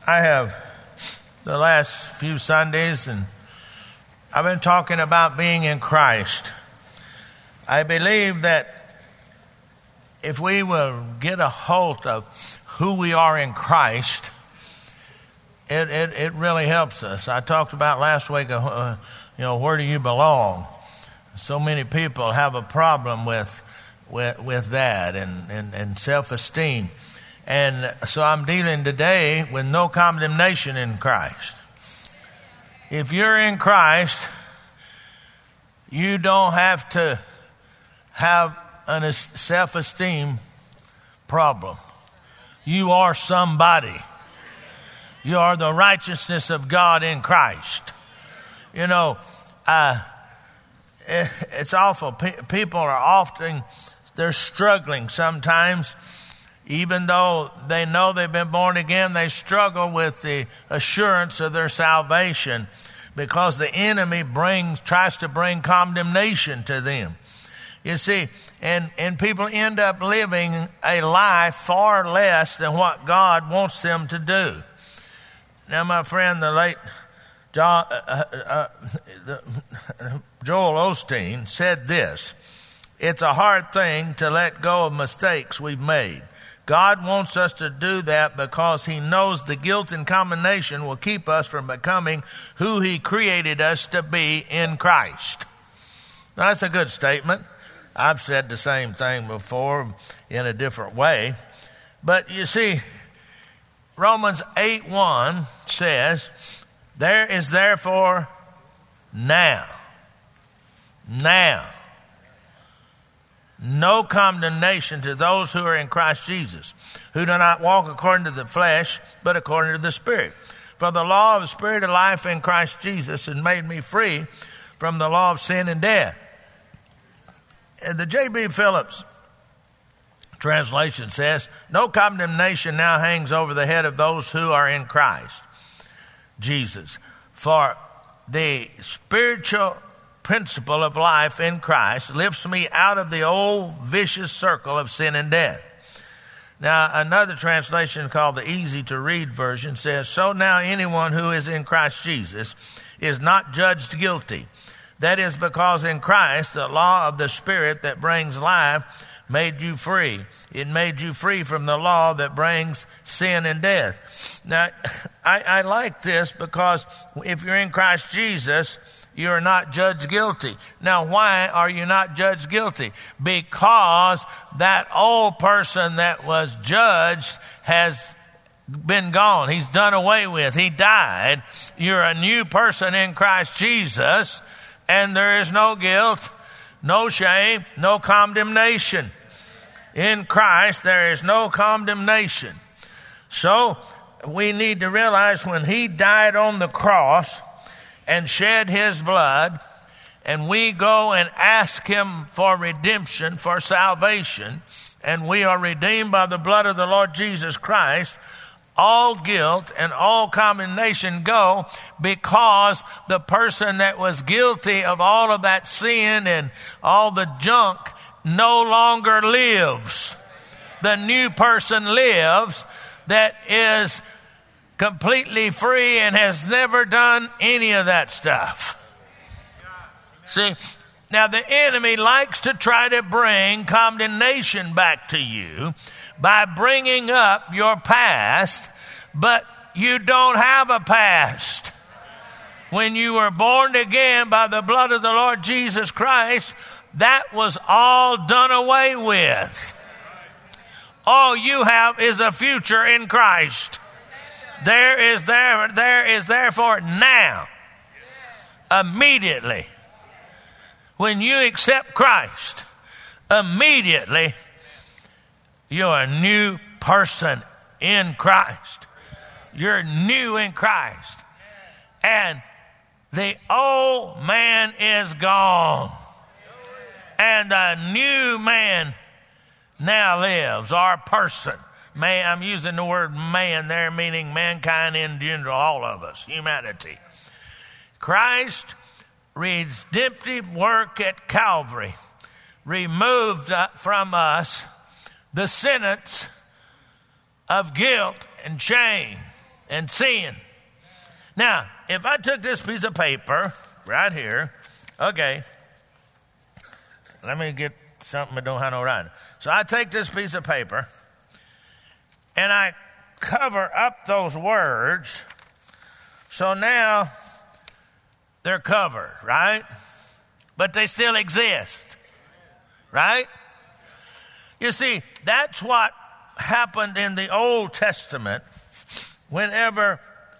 I have the last few Sundays, and I've been talking about being in Christ. I believe that if we will get a hold of who we are in Christ, it really helps us. I talked about last week, where do you belong? So many people have a problem with that and self-esteem. And so I'm dealing today with no condemnation in Christ. If you're in Christ, you don't have to have a self-esteem problem. You are somebody. You are the righteousness of God in Christ. It's awful. People are often, they're struggling sometimes. Even though they know they've been born again, they struggle with the assurance of their salvation because the enemy tries to bring condemnation to them. You see, and people end up living a life far less than what God wants them to do. Now, my friend, the late Joel Osteen said this: "It's a hard thing to let go of mistakes we've made. God wants us to do that because he knows the guilt and condemnation will keep us from becoming who he created us to be in Christ." Now, that's a good statement. I've said the same thing before in a different way. But you see, Romans 8:1 says, "There is therefore now, no condemnation to those who are in Christ Jesus, who do not walk according to the flesh, but according to the Spirit. For the law of the Spirit of life in Christ Jesus has made me free from the law of sin and death." And the J.B. Phillips translation says, "No condemnation now hangs over the head of those who are in Christ Jesus. For the spiritual principle of life in Christ lifts me out of the old vicious circle of sin and death." Now, another translation called the Easy to Read version says, "So now anyone who is in Christ Jesus is not judged guilty. That is because in Christ, the law of the Spirit that brings life made you free. It made you free from the law that brings sin and death." Now, I like this because if you're in Christ Jesus, you are not judged guilty. Now, why are you not judged guilty? Because that old person that was judged has been gone. He's done away with. He died. You're a new person in Christ Jesus, and there is no guilt, no shame, no condemnation. In Christ, there is no condemnation. So, we need to realize when he died on the cross and shed his blood, and we go and ask him for redemption, for salvation, and we are redeemed by the blood of the Lord Jesus Christ, all guilt and all condemnation go, because the person that was guilty of all of that sin and all the junk no longer lives. The new person lives that is completely free and has never done any of that stuff. See, now the enemy likes to try to bring condemnation back to you by bringing up your past, but you don't have a past. When you were born again by the blood of the Lord Jesus Christ, that was all done away with. All you have is a future in Christ. There is therefore now, immediately, when you accept Christ, immediately you're a new person in Christ. You're new in Christ. And the old man is gone. And the new man now lives, our person. Man, I'm using the word man there, meaning mankind in general, all of us, humanity. Christ's redemptive work at Calvary removed from us the sentence of guilt and shame. and sin. Now, if I took this piece of paper right here, okay, let me get something that don't have no writing. So I take this piece of paper and I cover up those words. So now they're covered, right? But they still exist, right? You see, that's what happened in the Old Testament whenever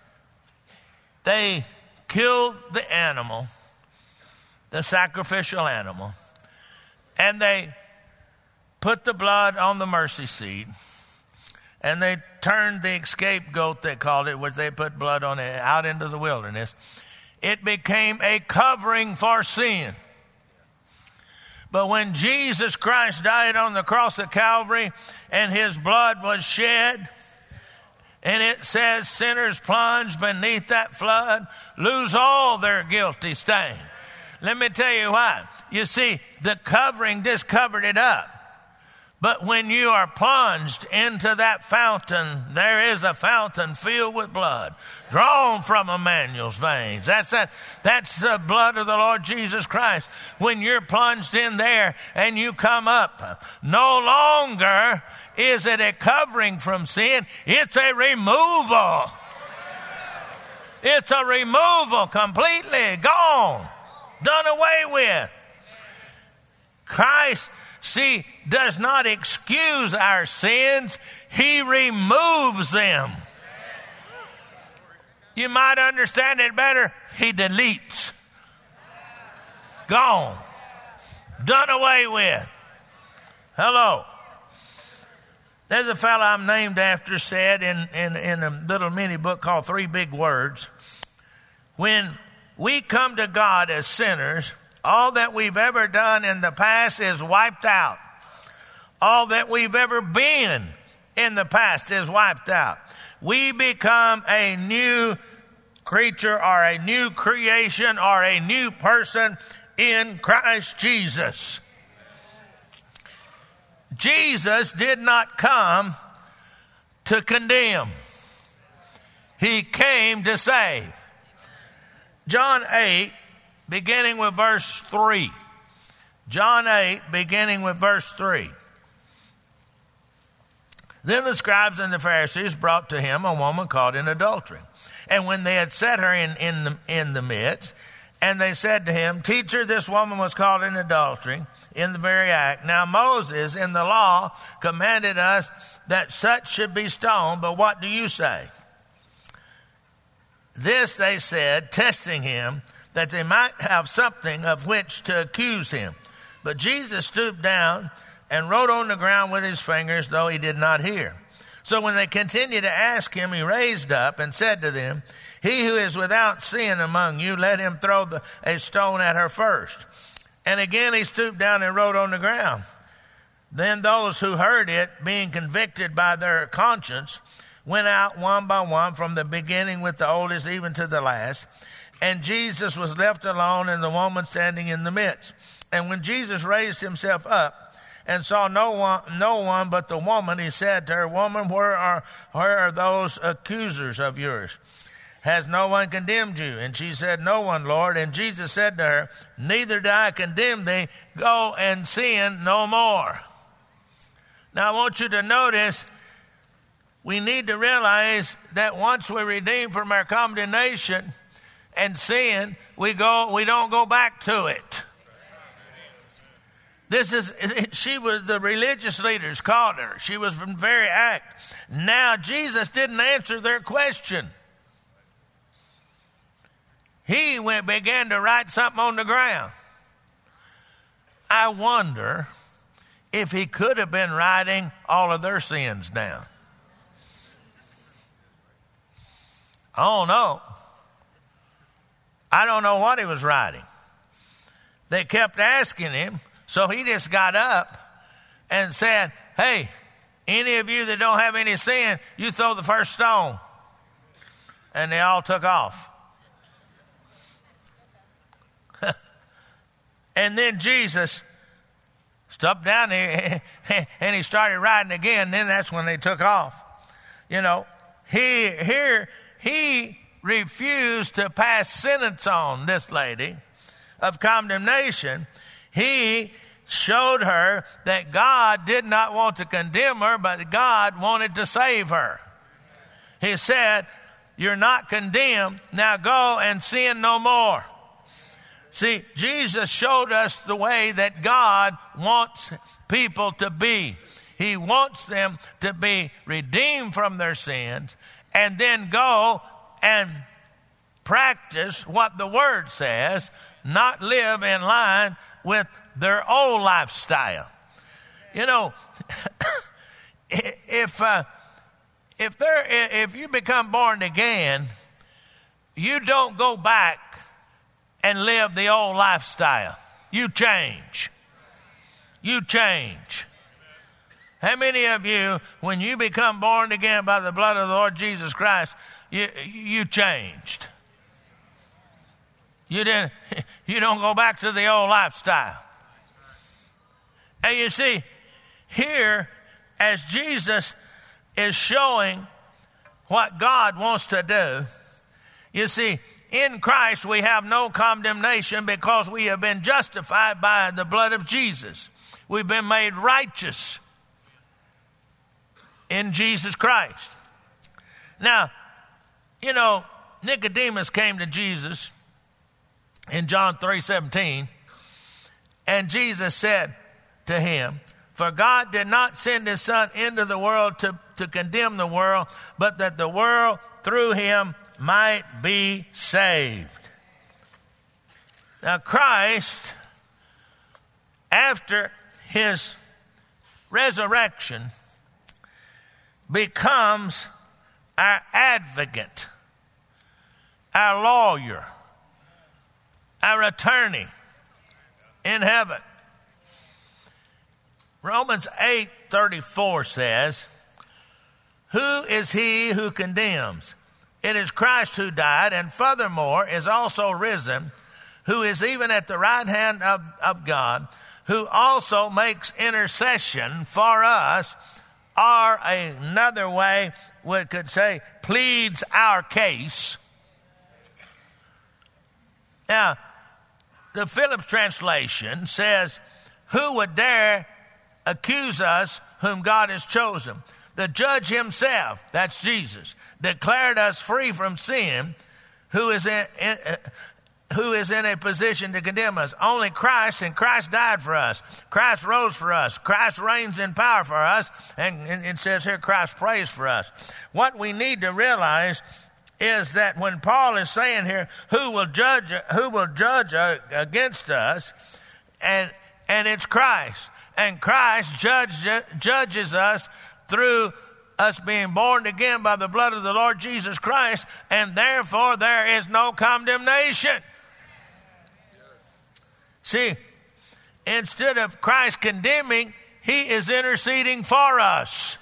they killed the animal, the sacrificial animal, and they put the blood on the mercy seat, and they turned the scapegoat, they called it, which they put blood on it, out into the wilderness. It became a covering for sin. But when Jesus Christ died on the cross of Calvary and his blood was shed, and it says sinners plunged beneath that flood lose all their guilty stain. Let me tell you why. You see, the covering just covered it up. But when you are plunged into that fountain, there is a fountain filled with blood, drawn from Emmanuel's veins. That's the blood of the Lord Jesus Christ. When you're plunged in there and you come up, no longer is it a covering from sin, it's a removal. It's a removal, completely gone, done away with. Christ, see, does not excuse our sins. He removes them. You might understand it better. He deletes. Gone. Done away with. Hello. There's a fellow I'm named after said in a little mini book called 3 Big Words, when we come to God as sinners, all that we've ever done in the past is wiped out. All that we've ever been in the past is wiped out. We become a new creature or a new creation or a new person in Christ Jesus. Jesus did not come to condemn. He came to save. John 8, beginning with verse 3. John 8, beginning with verse 3. Then the scribes and the Pharisees brought to him a woman caught in adultery. And when they had set her in the midst, and they said to him, Teacher, this woman was caught in adultery in the very act. Now Moses in the law commanded us that such should be stoned, but what do you say? This they said, testing him, that they might have something of which to accuse him. But Jesus stooped down and wrote on the ground with his fingers, though he did not hear. So when they continued to ask him, he raised up and said to them, He who is without sin among you, let him throw a stone at her first. And again he stooped down and wrote on the ground. Then those who heard it, being convicted by their conscience, went out one by one, from the beginning with the oldest even to the last. And Jesus was left alone, and the woman standing in the midst. And when Jesus raised himself up and saw no one but the woman, he said to her, Woman, where are those accusers of yours? Has no one condemned you? And she said, No one, Lord. And Jesus said to her, Neither do I condemn thee. Go and sin no more. Now I want you to notice, we need to realize that once we're redeemed from our condemnation and sin, we don't go back to it. She was, the religious leaders called her. She was from the very act. Now Jesus didn't answer their question. He began to write something on the ground. I wonder if he could have been writing all of their sins down. I don't know. I don't know what he was writing. They kept asking him, so he just got up and said, Hey, any of you that don't have any sin, you throw the first stone. And they all took off. And then Jesus stopped down there and he started writing again. Then that's when they took off. You know, he refused to pass sentence on this lady of condemnation. He showed her that God did not want to condemn her, but God wanted to save her. He said, "You're not condemned. Now go and sin no more." See, Jesus showed us the way that God wants people to be. He wants them to be redeemed from their sins and then go and practice what the Word says, not live in line with their old lifestyle. You know, if you become born again, you don't go back and live the old lifestyle. You change. You change. How many of you, when you become born again by the blood of the Lord Jesus Christ, you changed? You don't go back to the old lifestyle. And you see, here, as Jesus is showing what God wants to do, you see, in Christ we have no condemnation because we have been justified by the blood of Jesus. We've been made righteous in Jesus Christ. Now, you know, Nicodemus came to Jesus in John 3:17, and Jesus said to him, "For God did not send his Son into the world to condemn the world, but that the world through him might be saved." Now Christ, after his resurrection, becomes our advocate, our lawyer, our attorney in heaven. Romans 8:34 says, "Who is he who condemns? It is Christ who died, and furthermore is also risen, who is even at the right hand of God, who also makes intercession for us," or another way we could say, pleads our case. Now, the Phillips translation says, "Who would dare accuse us whom God has chosen? The judge himself," that's Jesus, "declared us free from sin, who is in a position to condemn us. Only Christ, and Christ died for us. Christ rose for us. Christ reigns in power for us." And it says here, Christ prays for us. What we need to realize is that when Paul is saying here, who will judge against us, and it's Christ. And Christ judges us through us being born again by the blood of the Lord Jesus Christ, and therefore there is no condemnation. See, instead of Christ condemning, he is interceding for us.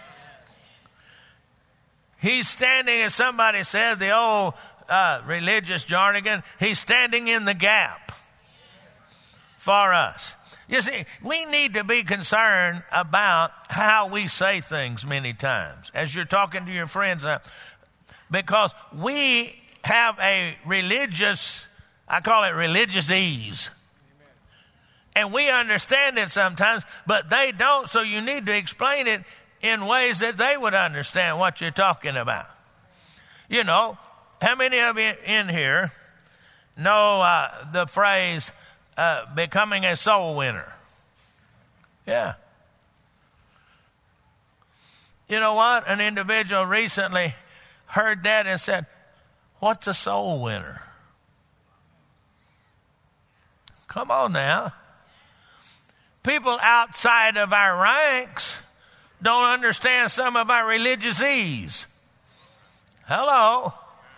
He's standing, as somebody said, the old religious jargon, he's standing in the gap for us. You see, we need to be concerned about how we say things many times as you're talking to your friends, because we have a religious, I call it religious ease. And we understand it sometimes, but they don't, so you need to explain it in ways that they would understand what you're talking about. You know, how many of you in here know the phrase, becoming a soul winner? Yeah. You know what? An individual recently heard that and said, "What's a soul winner?" Come on now. People outside of our ranks don't understand some of our religious ease. Hello.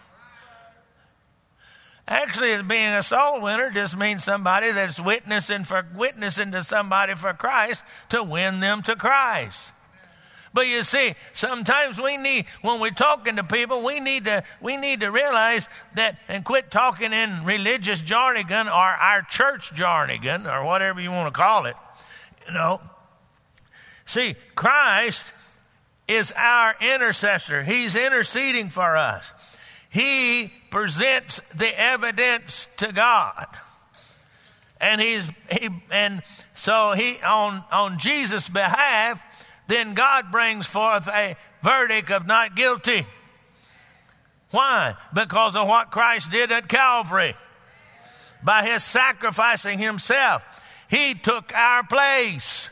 Actually, being a soul winner just means somebody that's witnessing to somebody for Christ to win them to Christ. But you see, sometimes when we're talking to people, we need to realize that, and quit talking in religious jargon or our church jargon or whatever you want to call it. You know, see, Christ is our intercessor. He's interceding for us. He presents the evidence to God. And so on Jesus' behalf, then God brings forth a verdict of not guilty. Why? Because of what Christ did at Calvary. By his sacrificing himself, he took our place.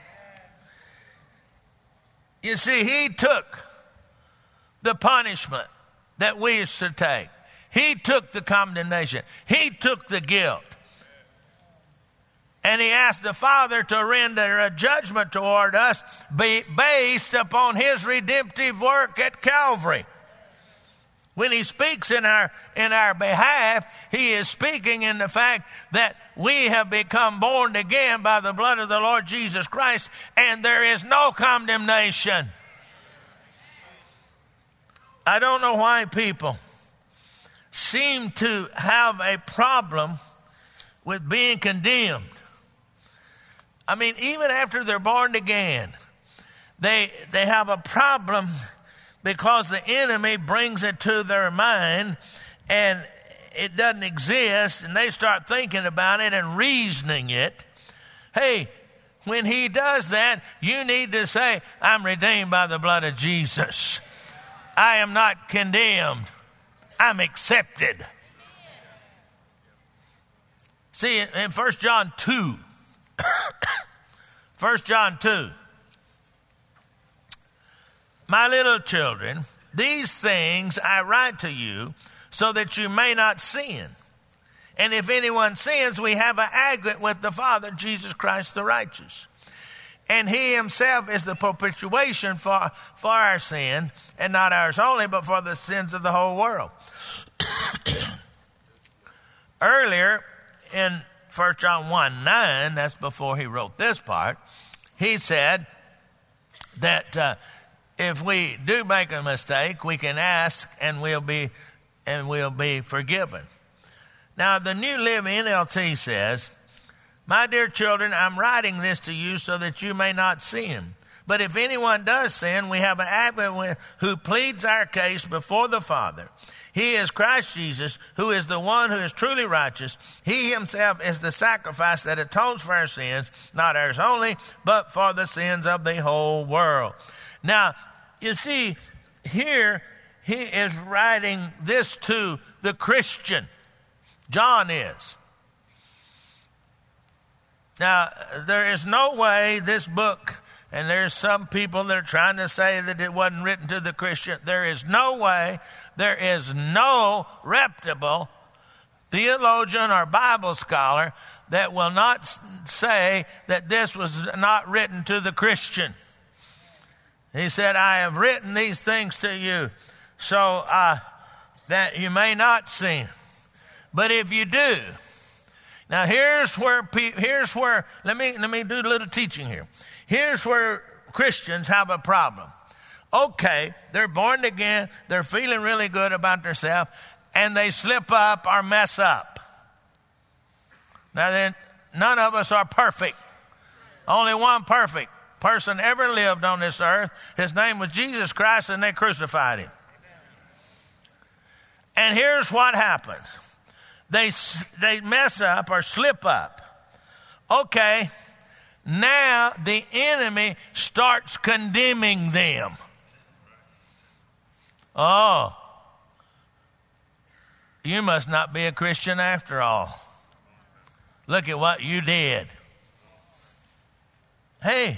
You see, he took the punishment that we used to take. He took the condemnation. He took the guilt. And he asked the Father to render a judgment toward us based upon his redemptive work at Calvary. When he speaks in our behalf, he is speaking in the fact that we have become born again by the blood of the Lord Jesus Christ, and there is no condemnation. I don't know why people seem to have a problem with being condemned. I mean, even after they're born again, they have a problem because the enemy brings it to their mind and it doesn't exist, and they start thinking about it and reasoning it. Hey, when he does that, you need to say, I'm redeemed by the blood of Jesus. I am not condemned. I'm accepted. See, in 1 John 2, 1 John 2, my little children, these things I write to you so that you may not sin. And if anyone sins, we have an advocate with the Father, Jesus Christ the righteous. And he himself is the propitiation for our sin, and not ours only, but for the sins of the whole world. Earlier in 1 John 1:9, that's before he wrote this part, he said that if we do make a mistake, we can ask and we'll be forgiven. Now, the New Living NLT says, my dear children, I'm writing this to you so that you may not sin. But if anyone does sin, we have an advocate who pleads our case before the Father. He is Christ Jesus, who is the one who is truly righteous. He himself is the sacrifice that atones for our sins, not ours only, but for the sins of the whole world. Now, you see, here he is writing this to the Christian. John is. Now, there is no way this book, and there's some people that are trying to say that it wasn't written to the Christian. There is no way, there is no reputable theologian or Bible scholar that will not say that this was not written to the Christian. He said, I have written these things to you so that you may not sin. But if you do, now here's where let me do a little teaching here. Here's where Christians have a problem. Okay, they're born again, they're feeling really good about themselves, and they slip up or mess up. Now then, none of us are perfect. Only one perfect person ever lived on this earth. His name was Jesus Christ, and they crucified him. And here's what happens. They mess up or slip up. Okay, now the enemy starts condemning them. Oh, you must not be a Christian after all. Look at what you did. Hey,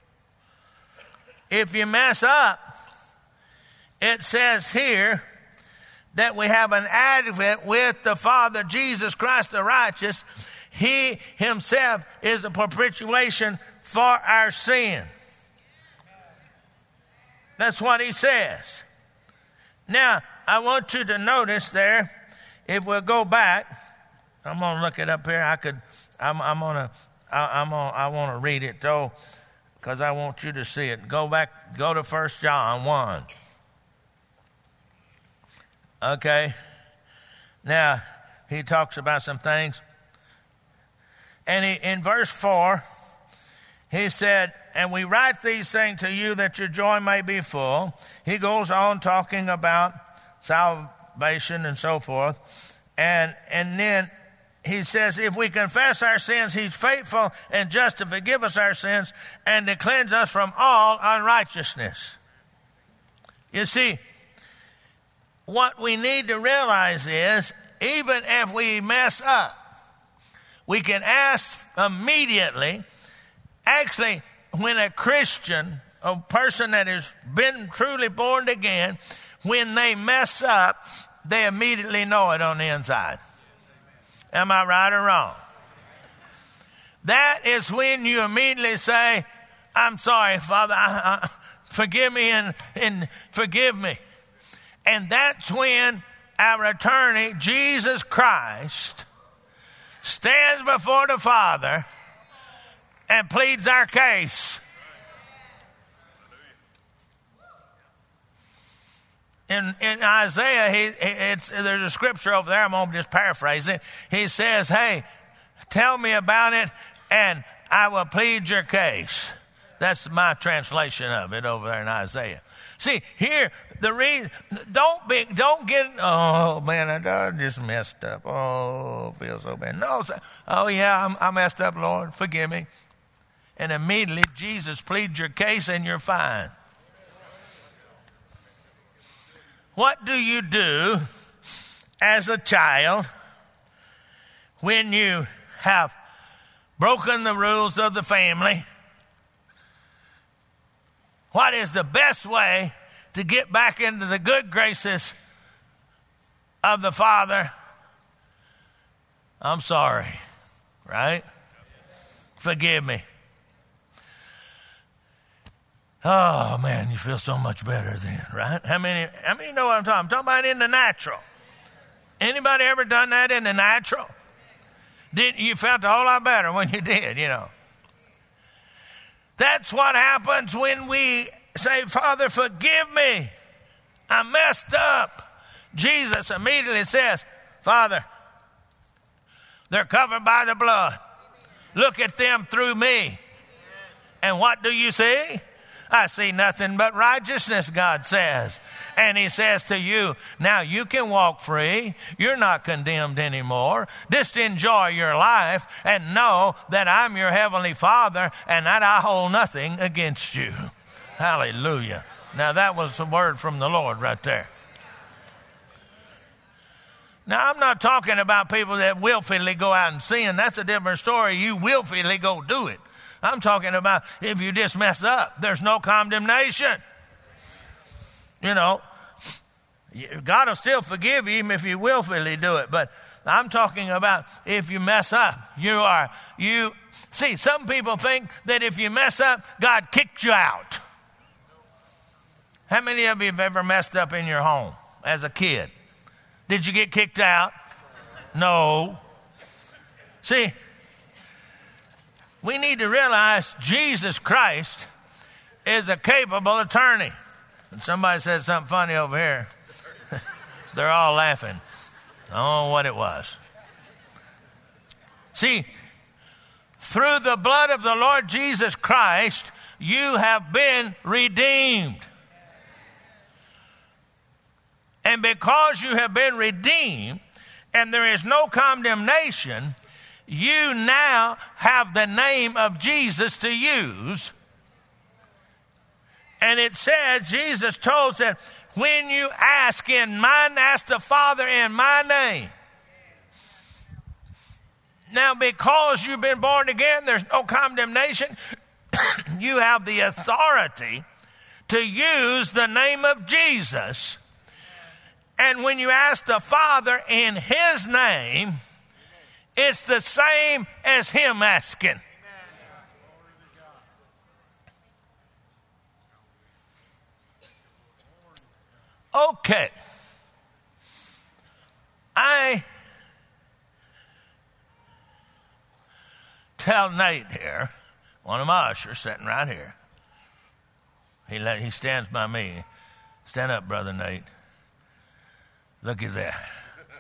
if you mess up, it says here that we have an advocate with the Father, Jesus Christ the righteous. He himself is the propitiation for our sin. That's what he says. Now, I want you to notice there, if we'll go back, I'm going to look it up here. I want to read it though, because I want you to see it. Go to 1 John 1. Okay. Now, he talks about some things. And in verse 4, he said, and we write these things to you that your joy may be full. He goes on talking about salvation and so forth. And then he says, if we confess our sins, he's faithful and just to forgive us our sins and to cleanse us from all unrighteousness. You see, what we need to realize is, even if we mess up, we can ask immediately. Actually, when a Christian, a person that has been truly born again, when they mess up, they immediately know it on the inside. Am I right or wrong? That is when you immediately say, I'm sorry, Father, forgive me and forgive me. And that's when our attorney, Jesus Christ, stands before the Father and pleads our case. In Isaiah, there's a scripture over there, I'm going to just paraphrase it. He says, hey, tell me about it and I will plead your case. That's my translation of it over there in Isaiah. See, here, the reason, don't get, oh man, I just messed up. Oh, I feel so bad. No, oh yeah, I messed up, Lord, forgive me. And immediately Jesus pleads your case and you're fine. What do you do as a child when you have broken the rules of the family? What is the best way to get back into the good graces of the Father? I'm sorry, right? Forgive me. Oh, man, you feel so much better then, right? How many know what I'm talking about? I'm talking about in the natural. Anybody ever done that in the natural? You felt a whole lot better when you did, you know. That's what happens when we say, Father, forgive me. I messed up. Jesus immediately says, Father, they're covered by the blood. Look at them through me. And what do you see? I see nothing but righteousness, God says. And he says to you, now you can walk free. You're not condemned anymore. Just enjoy your life and know that I'm your heavenly Father and that I hold nothing against you. Hallelujah. Now that was a word from the Lord right there. Now I'm not talking about people that willfully go out and sin. That's a different story. You willfully go do it. I'm talking about if you just mess up, there's no condemnation. You know, God will still forgive you even if you willfully do it. But I'm talking about if you mess up, see, some people think that if you mess up, God kicked you out. How many of you have ever messed up in your home as a kid? Did you get kicked out? No. See, we need to realize Jesus Christ is a capable attorney. And somebody said something funny over here. They're all laughing. I don't know what it was. See, through the blood of the Lord Jesus Christ, you have been redeemed. And because you have been redeemed and there is no condemnation, you now have the name of Jesus to use. And it said, Jesus told us that when you ask the Father in my name. Now, because you've been born again, there's no condemnation. You have the authority to use the name of Jesus. And when you ask the Father in his name, it's the same as him asking. Okay. I tell Nate here, one of my ushers sitting right here. He stands by me. Stand up, Brother Nate. Look at that.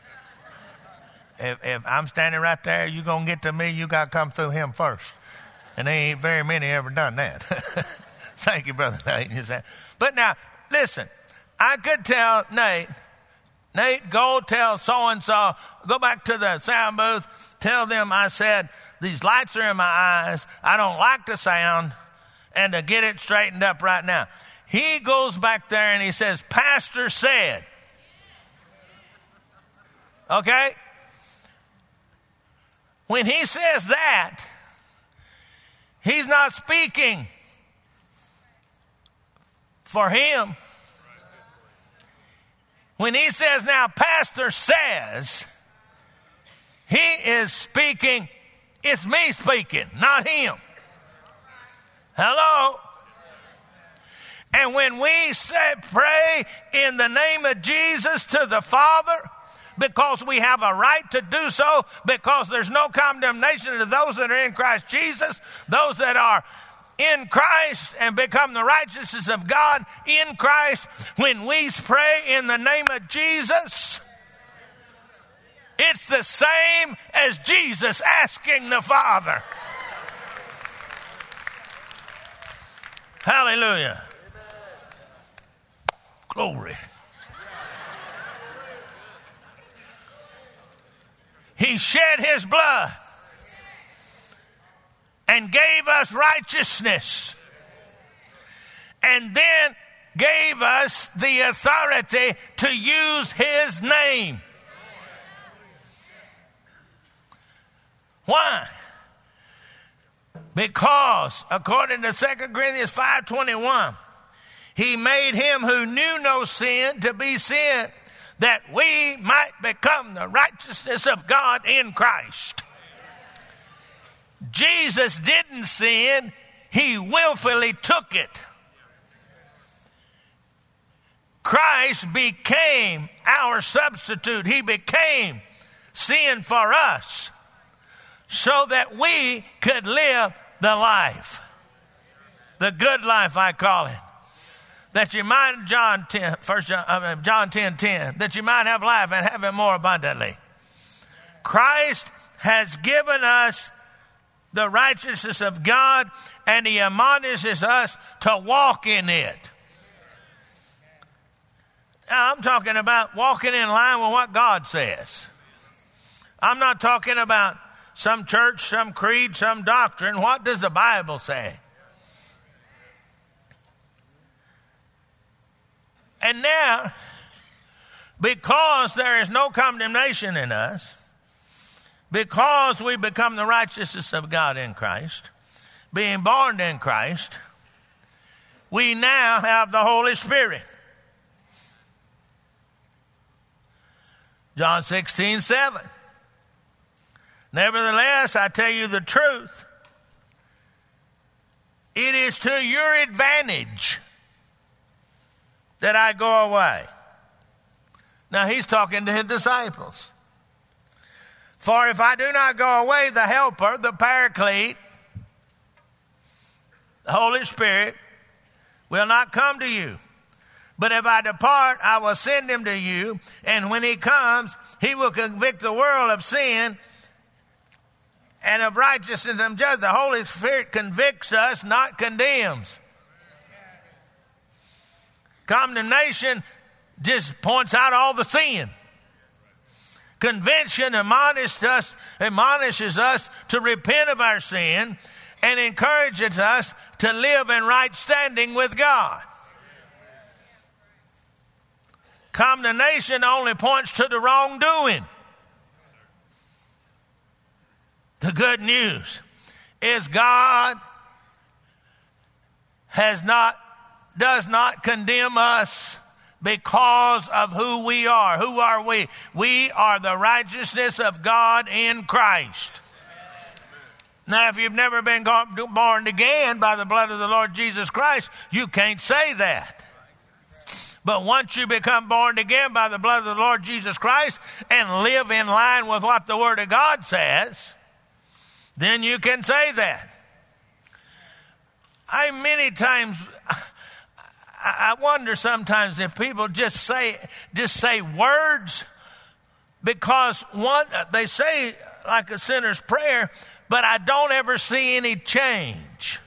If I'm standing right there, you're going to get to me, you got to come through him first. And there ain't very many ever done that. Thank you, Brother Nate. But now, listen, I could tell Nate, go tell so-and-so, go back to the sound booth, tell them I said, these lights are in my eyes, I don't like the sound, and to get it straightened up right now. He goes back there and he says, Pastor said. Okay? When he says that, he's not speaking for him. When he says now, Pastor says, he is speaking, it's me speaking, not him. Hello? And when we say pray in the name of Jesus to the Father, because we have a right to do so, because there's no condemnation to those that are in Christ Jesus, those that are in Christ and become the righteousness of God in Christ, when we pray in the name of Jesus, it's the same as Jesus asking the Father. Hallelujah. Glory. He shed his blood and gave us righteousness, and then gave us the authority to use his name. Why? Because according to 2 Corinthians 5:21, he made him who knew no sin to be sin, that we might become the righteousness of God in Christ. Jesus didn't sin, he willfully took it. Christ became our substitute. He became sin for us so that we could live the life. The good life, I call it. That you might, John 10:10, that you might have life and have it more abundantly. Christ has given us the righteousness of God, and he admonishes us to walk in it. Now, I'm talking about walking in line with what God says. I'm not talking about some church, some creed, some doctrine. What does the Bible say? And now, because there is no condemnation in us, because we become the righteousness of God in Christ, being born in Christ, we now have the Holy Spirit. John 16:7. Nevertheless, I tell you the truth, it is to your advantage that I go away. Now he's talking to his disciples. For if I do not go away, the Helper, the Paraclete, the Holy Spirit, will not come to you. But if I depart, I will send him to you. And when he comes, he will convict the world of sin and of righteousness and judgment. The Holy Spirit convicts us, not condemns. Condemnation just points out all the sin. Conviction admonishes us to repent of our sin and encourages us to live in right standing with God. Condemnation only points to the wrongdoing. The good news is God does not condemn us because of who we are. Who are we? We are the righteousness of God in Christ. Now, if you've never been born again by the blood of the Lord Jesus Christ, you can't say that. But once you become born again by the blood of the Lord Jesus Christ and live in line with what the Word of God says, then you can say that. I wonder sometimes if people just say words, because they say like a sinner's prayer, but I don't ever see any change.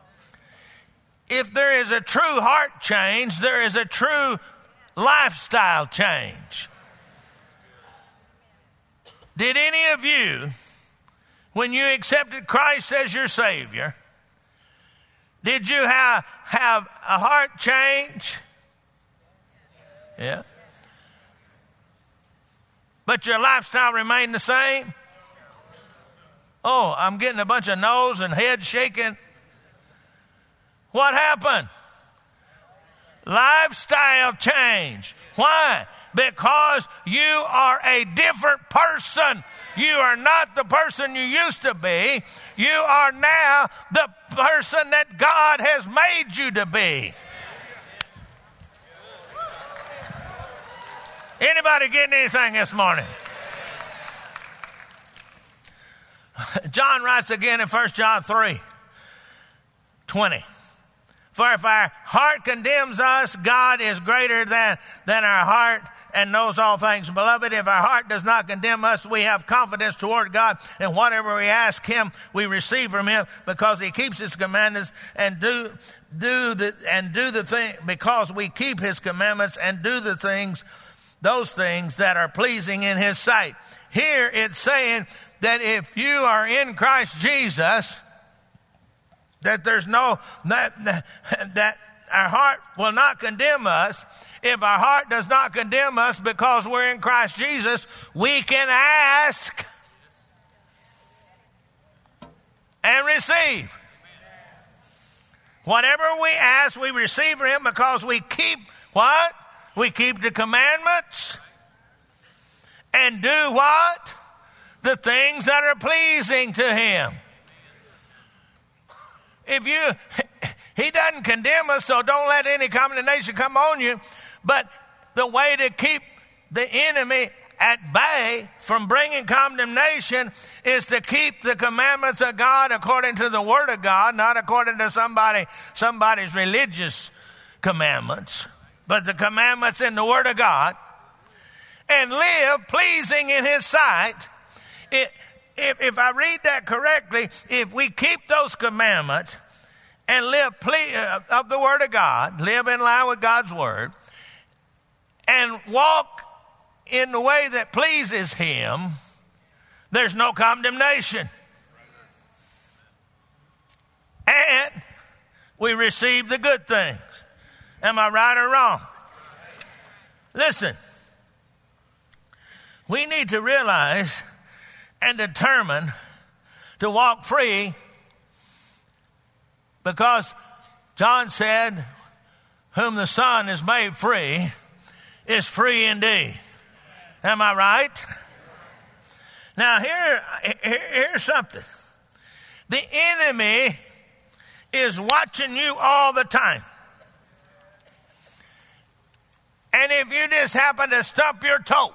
If there is a true heart change, there is a true lifestyle change. Did any of you, when you accepted Christ as your Savior, did you have a heart change? Yeah. But your lifestyle remained the same? Oh, I'm getting a bunch of nose and head shaking. What happened? Lifestyle change. Why? Because you are a different person. You are not the person you used to be. You are now the person that God has made you to be. Anybody getting anything this morning? John writes again in 1 John 3:20. For if our heart condemns us, God is greater than our heart and knows all things. Beloved, if our heart does not condemn us, we have confidence toward God, and whatever we ask Him, we receive from Him, because He keeps His commandments and do the thing. Because we keep His commandments and do those things that are pleasing in His sight. Here it's saying that if you are in Christ Jesus, that that our heart will not condemn us. If our heart does not condemn us because we're in Christ Jesus, we can ask and receive. Whatever we ask, we receive from Him, because we keep what? We keep the commandments and do what? The things that are pleasing to Him. He doesn't condemn us, so don't let any condemnation come on you. But the way to keep the enemy at bay from bringing condemnation is to keep the commandments of God according to the Word of God, not according to somebody's religious commandments, but the commandments in the Word of God, and live pleasing in His sight. If I read that correctly, if we keep those commandments and live of the Word of God, live in line with God's Word, and walk in the way that pleases Him, there's no condemnation. And we receive the good things. Am I right or wrong? Listen, we need to realize and determine to walk free, because John said, whom the Son has made free is free indeed. Am I right? Now here's something. The enemy is watching you all the time. And if you just happen to stump your toe,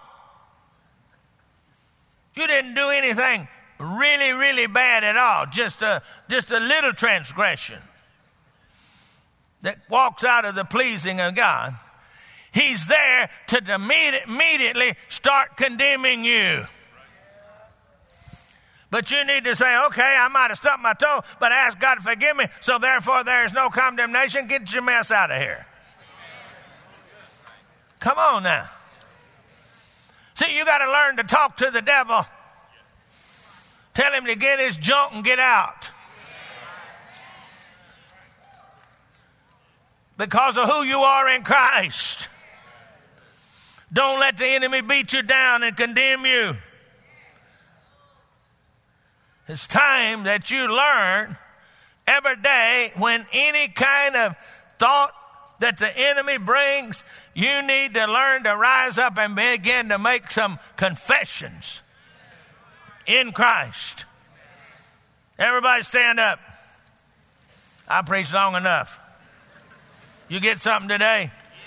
you didn't do anything really, really bad at all. Just a little transgression that walks out of the pleasing of God. He's there to immediately start condemning you. But you need to say, okay, I might have stumped my toe, but ask God to forgive me, so therefore there is no condemnation. Get your mess out of here. Come on now. See, you got to learn to talk to the devil. Tell him to get his junk and get out. Because of who you are in Christ. Don't let the enemy beat you down and condemn you. It's time that you learn every day, when any kind of thought that the enemy brings, you need to learn to rise up and begin to make some confessions in Christ. Everybody stand up. I preached long enough. You get something today?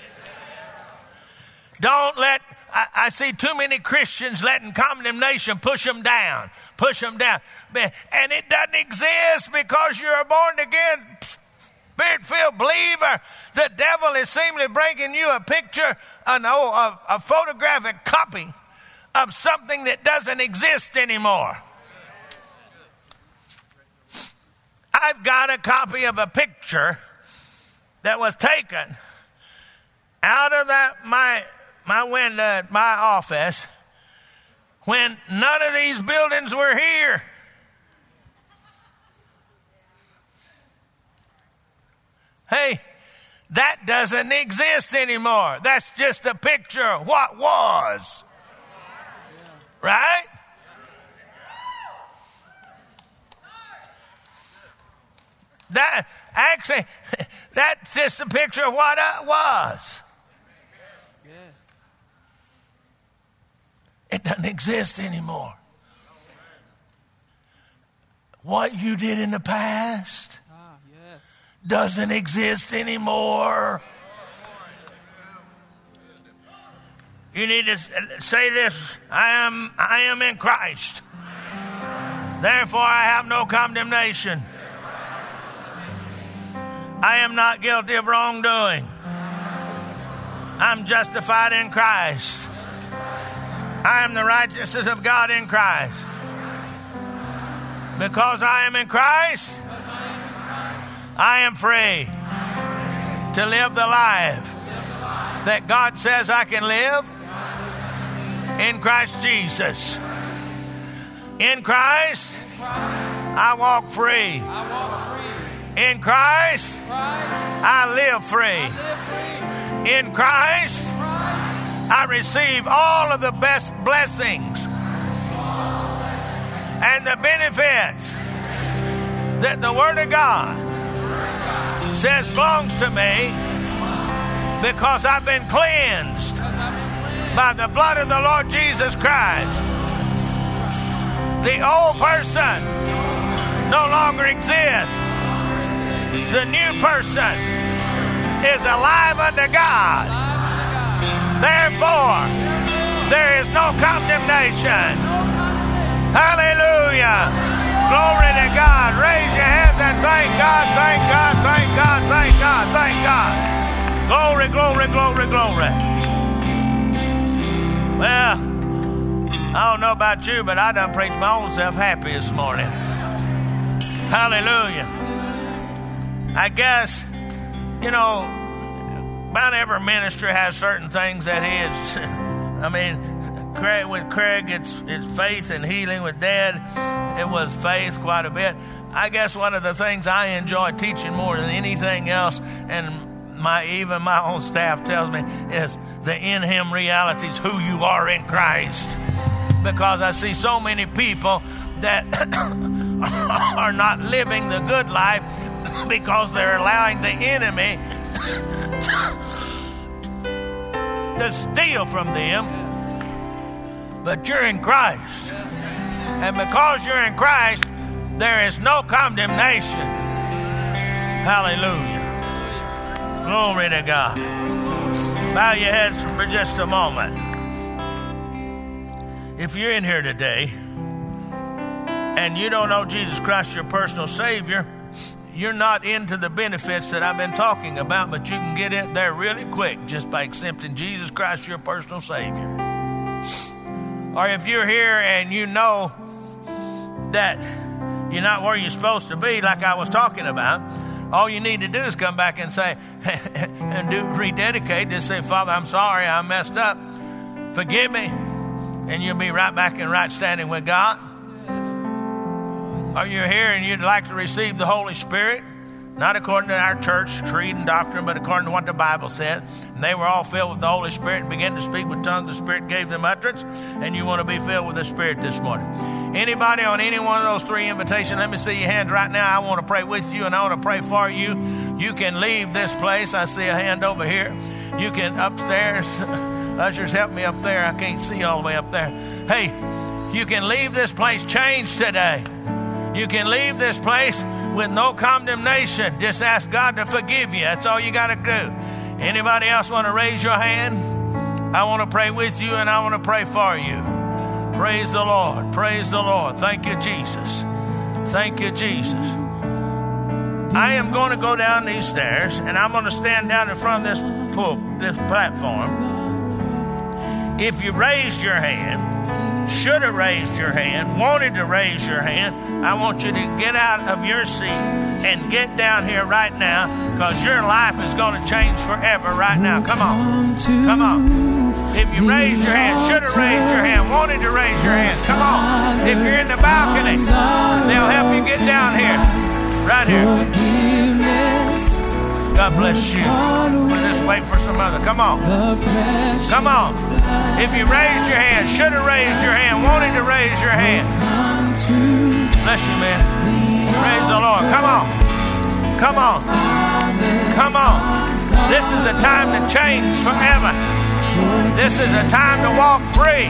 Don't let, I see too many Christians letting condemnation push them down. And it doesn't exist, because you're a born again, Spirit-filled believer. The devil is seemingly bringing you a picture, a photographic copy of something that doesn't exist anymore. I've got a copy of a picture that was taken out of my window at my office when none of these buildings were here. Hey, that doesn't exist anymore. That's just a picture of what was. Right? That's just a picture of what it was. It doesn't exist anymore. What you did in the past doesn't exist anymore. You need to say this: I am in Christ. Therefore I have no condemnation. I am not guilty of wrongdoing. I'm justified in Christ. I am the righteousness of God in Christ. Because I am in Christ, I am free to live the life that God says I can live in Christ Jesus. In Christ, I walk free. In Christ, I live free. In Christ, I receive all of the best blessings and the benefits that the Word of God says belongs to me because I've been cleansed by the blood of the Lord Jesus Christ. The old person no longer exists. The new person is alive unto God. Therefore, there is no condemnation. Hallelujah. Glory to God. Raise your hands and thank God, thank God, thank God, thank God, thank God. Glory, glory, glory, glory. Well, I don't know about you, but I done preached my own self happy this morning. Hallelujah. I guess, about every ministry has certain things that is. With Craig, it's faith and healing. With Dad, it was faith quite a bit. I guess one of the things I enjoy teaching more than anything else, and even my own staff tells me, is the in Him realities, who you are in Christ. Because I see so many people that are not living the good life because they're allowing the enemy to steal from them. But you're in Christ. And because you're in Christ, there is no condemnation. Hallelujah. Glory to God. Bow your heads for just a moment. If you're in here today and you don't know Jesus Christ, your personal Savior, you're not into the benefits that I've been talking about, but you can get in there really quick just by accepting Jesus Christ, your personal Savior. Or if you're here and you know that you're not where you're supposed to be, like I was talking about, all you need to do is come back and say, and rededicate, just say, Father, I'm sorry, I messed up. Forgive me. And you'll be right back in right standing with God. Or you're here and you'd like to receive the Holy Spirit, not according to our church creed and doctrine, but according to what the Bible said. And they were all filled with the Holy Spirit and began to speak with tongues. The Spirit gave them utterance, and you want to be filled with the Spirit this morning. Anybody on any one of those three invitations, let me see your hand right now. I want to pray with you and I want to pray for you. You can leave this place. I see a hand over here. You can upstairs. Ushers, help me up there. I can't see all the way up there. Hey, you can leave this place changed today. You can leave this place with no condemnation. Just ask God to forgive you. That's all you got to do. Anybody else want to raise your hand? I want to pray with you and I want to pray for you. Praise the Lord. Praise the Lord. Thank you, Jesus. Thank you, Jesus. I am going to go down these stairs and I'm going to stand down in front of this platform. If you raised your hand should have raised your hand, wanted to raise your hand, I want you to get out of your seat and get down here right now, because your life is going to change forever right now. Come on. Come on. If you raised your hand, should have raised your hand, wanted to raise your hand, come on. If you're in the balcony, they'll help you get down here. Right here. God bless you. We'll just wait for some other. Come on. Come on. If you raised your hand, should have raised your hand, wanted to raise your hand. Bless you, man. Praise the Lord. Come on. Come on. Come on. This is a time to change forever. This is a time to walk free.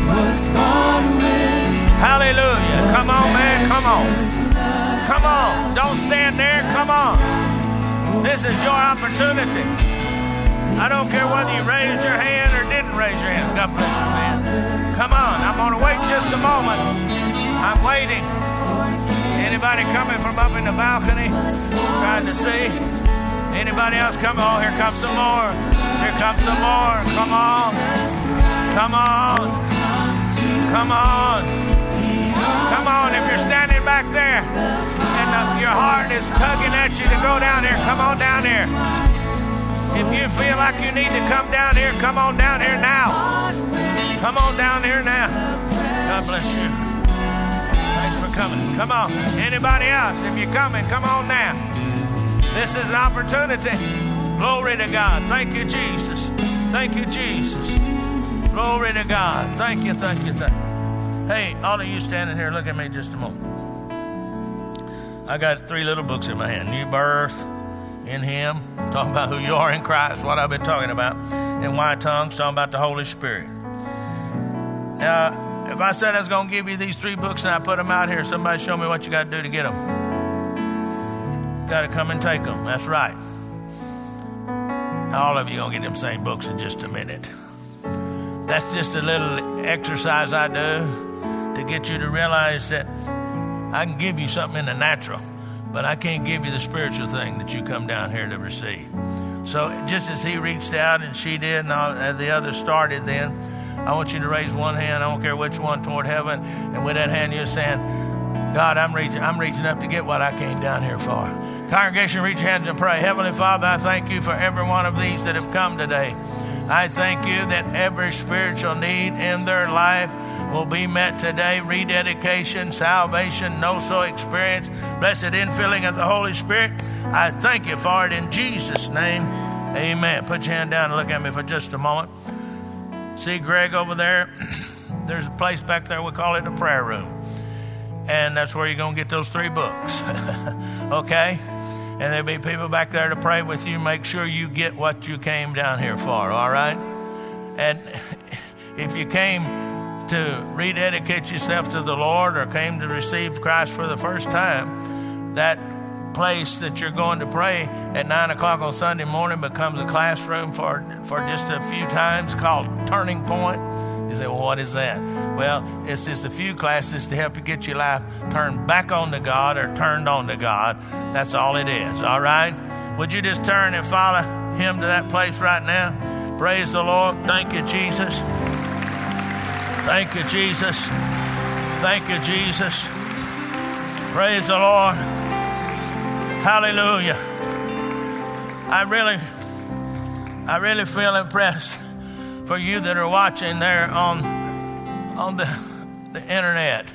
Hallelujah. Come on, man. Come on. Come on. Don't stand there. Come on. This is your opportunity. I don't care whether you raised your hand or didn't raise your hand. God bless you, man. Come on. I'm going to wait just a moment. I'm waiting. Anybody coming from up in the balcony? Trying to see. Anybody else coming? Oh, here comes some more. Here comes some more. Come on. Come on. Come on. Come on. If you're standing back there and your heart is tugging at you to go down here, come on down here. If you feel like you need to come down here, come on down here now. Come on down here now. God bless you. Thanks for coming. Come on. Anybody else? If you're coming, come on now. This is an opportunity. Glory to God. Thank you, Jesus. Thank you, Jesus. Glory to God. Thank you, thank you, thank you. Hey, all of you standing here, look at me just a moment. I got 3 little books in my hand. New Birth, in Him, talking about who you are in Christ, what I've been talking about. And White Tongues, talking about the Holy Spirit. Now, if I said I was going to give you these 3 books and I put them out here, somebody show me what you got to do to get them. Got to come and take them. That's right. All of you going to get them same books in just a minute. That's just a little exercise I do to get you to realize that I can give you something in the natural, but I can't give you the spiritual thing that you come down here to receive. So just as he reached out and she did and the others started then, I want you to raise one hand. I don't care which one, toward heaven. And with that hand you're saying, God, I'm reaching up to get what I came down here for. Congregation, reach your hands and pray. Heavenly Father, I thank you for every one of these that have come today. I thank you that every spiritual need in their life will be met today. Rededication, salvation, no-so experience, blessed infilling of the Holy Spirit. I thank you for it in Jesus' name. Amen. Put your hand down and look at me for just a moment. See Greg over there? There's a place back there, we call it a prayer room. And that's where you're going to get those 3 books. Okay? And there'll be people back there to pray with you. Make sure you get what you came down here for, all right? And if you came to rededicate yourself to the Lord or came to receive Christ for the first time, that place that you're going to pray at 9 o'clock on Sunday morning becomes a classroom for just a few times called Turning Point. You say, well, what is that? Well, it's just a few classes to help you get your life turned back on to God or turned on to God. That's all it is, all right? Would you just turn and follow him to that place right now? Praise the Lord. Thank you, Jesus. Thank you, Jesus. Thank you, Jesus. Praise the Lord. Hallelujah. I really feel impressed for you that are watching there on the internet,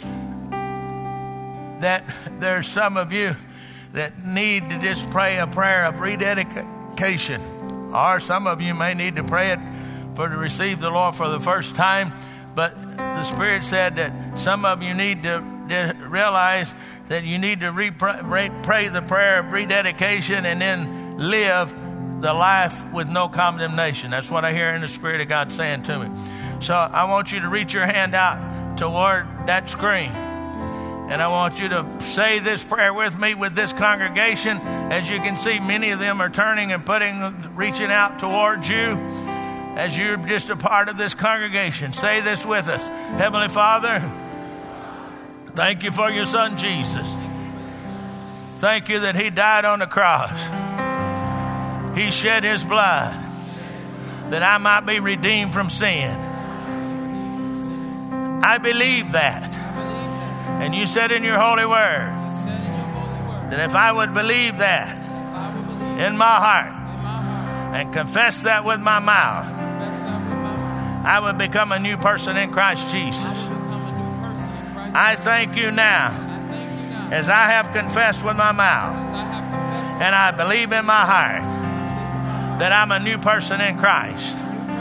that there's some of you that need to just pray a prayer of rededication, or some of you may need to pray it to receive the Lord for the first time. But the Spirit said that some of you need to realize that you need to pray the prayer of rededication and then live the life with no condemnation. That's what I hear in the Spirit of God saying to me. So I want you to reach your hand out toward that screen. And I want you to say this prayer with me, with this congregation. As you can see, many of them are turning and reaching out towards you as you're just a part of this congregation. Say this with us. Heavenly Father, thank you for your Son, Jesus. Thank you that he died on the cross. He shed his blood that I might be redeemed from sin. I believe that. And you said in your holy word that if I would believe that in my heart and confess that with my mouth, I would become a new person in Christ Jesus. I thank you now as I have confessed with my mouth and I believe in my heart that I'm a new person in Christ.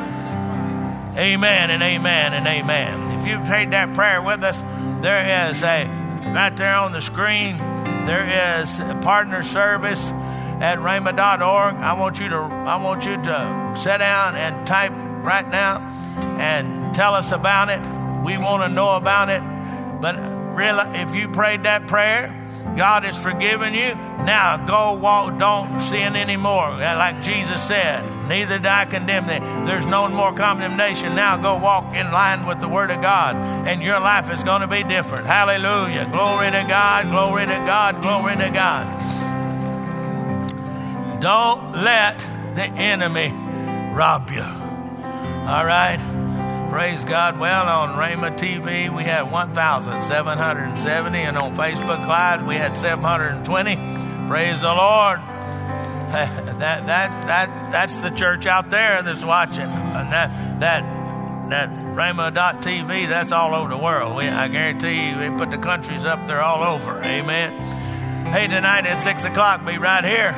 Amen and amen and amen. If you've prayed that prayer with us, there is right there on the screen, there is a partner service at rhema.org. I want you to sit down and type right now and tell us about it. We want to know about it. But really, if you prayed that prayer, God has forgiven you. Now go walk, don't sin anymore. Like Jesus said, neither do I condemn thee. There's no more condemnation. Now go walk in line with the Word of God, and your life is going to be different. Hallelujah. Glory to God, glory to God, glory to God. Don't let the enemy rob you. All right? Praise God. Well, on Rhema TV, we had 1,770, and on Facebook Live, we had 720. Praise the Lord. That's the church out there that's watching. And that Rhema.tv, that's all over the world. I guarantee you, we put the countries up there all over. Amen. Hey, tonight at 6 o'clock, be right here.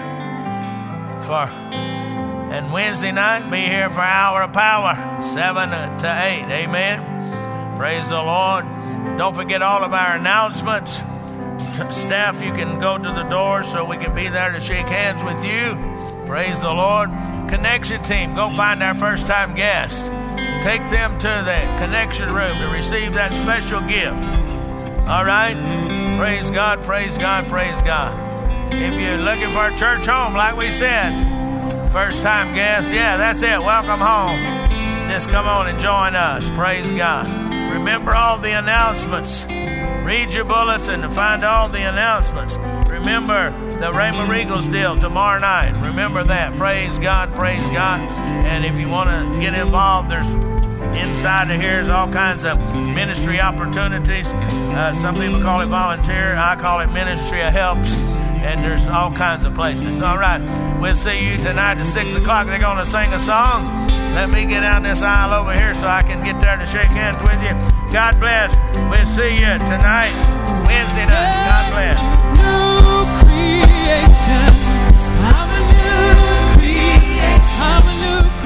And Wednesday night, be here for Hour of Power, 7 to 8. Amen. Praise the Lord. Don't forget all of our announcements. Staff, you can go to the door so we can be there to shake hands with you. Praise the Lord. Connection team, go find our first-time guest. Take them to the connection room to receive that special gift. All right? Praise God, praise God, praise God. If you're looking for a church home, like we said, first-time guest, yeah, that's it. Welcome home. Just come on and join us. Praise God. Remember all the announcements. Read your bulletin to find all the announcements. Remember the Rhema Regals deal tomorrow night. Remember that. Praise God, praise God. And if you want to get involved, there's inside of here is all kinds of ministry opportunities. Some people call it volunteer. I call it ministry of helps. And there's all kinds of places. All right. We'll see you tonight at 6 o'clock. They're going to sing a song. Let me get down this aisle over here so I can get there to shake hands with you. God bless. We'll see you tonight, Wednesday night. God bless. New creation. I'm a new creation. I'm a new